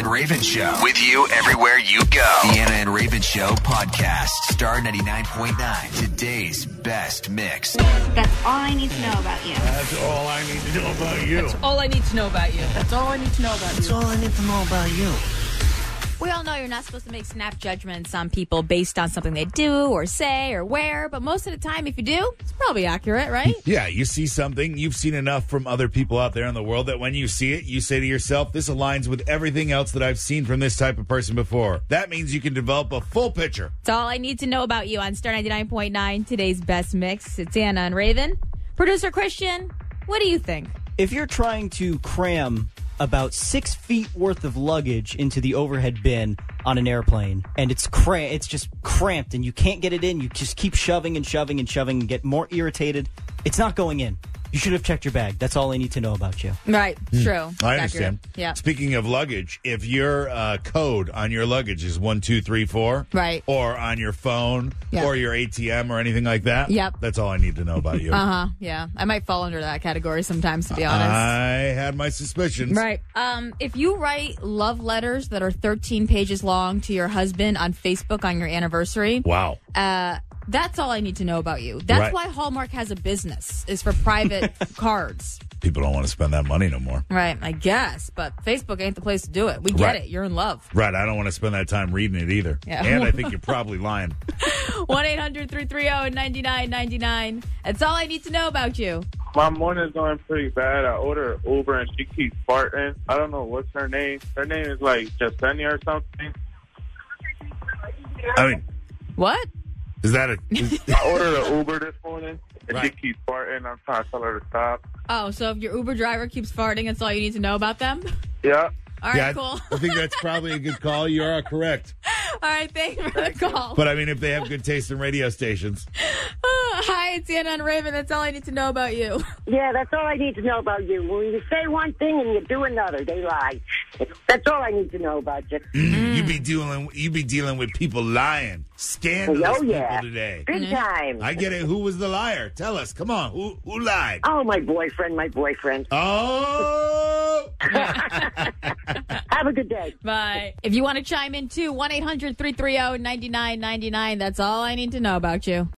and Raven Show. With you everywhere you go. The Anna and Raven Show podcast. Star 99.9. Today's best mix. That's all I need to know about you. That's all I need to know about you. That's all I need to know about you. That's all I need to know about you. That's all I need to know about you. We all know you're not supposed to make snap judgments on people based on something they do or say or wear, but most of the time, if you do, it's probably accurate, right? Yeah, you see something, you've seen enough from other people out there in the world that when you see it, you say to yourself, this aligns with everything else that I've seen from this type of person before. That means you can develop a full picture. That's all I need to know about you on Star 99.9, today's best mix. It's Anna and Raven. Producer Christian, what do you think? If you're trying to cram about 6 feet worth of luggage into the overhead bin on an airplane, and it's just cramped, and you can't get it in, you just keep shoving and shoving and shoving and get more irritated, it's not going in. You should have checked your bag. That's all I need to know about you. Right, true. I understand. Yeah. Speaking of luggage, if your code on your luggage is 1234, Right. or on your phone, Yeah. or your ATM or anything like that, Yep. that's all I need to know about you. Yeah. I might fall under that category sometimes, to be honest. I had my suspicions. Right. If you write love letters that are 13 pages long to your husband on Facebook on your anniversary, Wow. that's all I need to know about you. That's Right. why Hallmark has a business, is for private cards. People don't want to spend that money no more. Right, I guess. But Facebook ain't the place to do it. We get Right. it. You're in love. Right, I don't want to spend that time reading it either. Yeah. And I think you're probably lying. 1-800-330-9999. That's all I need to know about you. My morning's going pretty bad. I ordered an Uber and she keeps farting. I don't know what's her name. Her name is like Jasenia or something. I mean, What? is that a... I ordered an Uber this morning and she Right. keeps farting. I'm trying to tell her to stop. Oh, so if your Uber driver keeps farting, that's all you need to know about them? Yeah. All right, Yeah, cool. I think that's probably a good call. You are correct. All right, thanks for the call. But I mean, if they have good taste in radio stations. Hi, it's Anna and Raven. That's all I need to know about you. Yeah, that's all I need to know about you. When you say one thing and you do another, they lie. That's all I need to know about you. You be dealing with people lying, scandalous Oh, yeah. people today. Big time. I get it. Who was the liar? Tell us. Come on. Who lied? Oh, my boyfriend. Oh. Have a good day. Bye. If you want to chime in too, 1-800-330-9999. That's all I need to know about you.